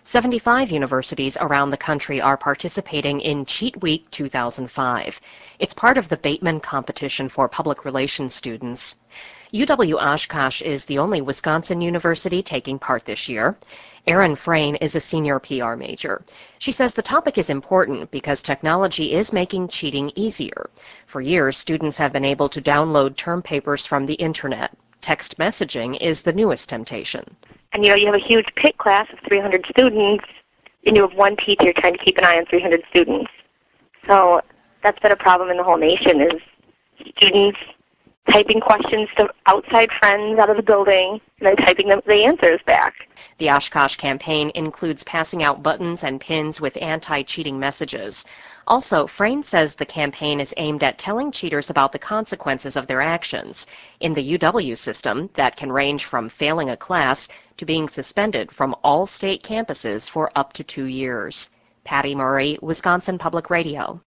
75 universities around the country are participating in Cheat Week 2005. It's part of the Bateman Competition for Public Relations students. UW-Oshkosh is the only Wisconsin university taking part this year. Erin Frayne is a senior PR major. She says the topic is important because technology is making cheating easier. For years, students have been able to download term papers from the internet. Text messaging is the newest temptation. And you have a huge PIT class of 300 students, and you have one teacher trying to keep an eye on 300 students. So that's been a problem in the whole nation, is students typing questions to outside friends out of the building and then typing the answers back. The Oshkosh campaign includes passing out buttons and pins with anti-cheating messages. Also, Frayne says the campaign is aimed at telling cheaters about the consequences of their actions. In the UW system, that can range from failing a class to being suspended from all state campuses for up to 2 years. Patty Murray, Wisconsin Public Radio.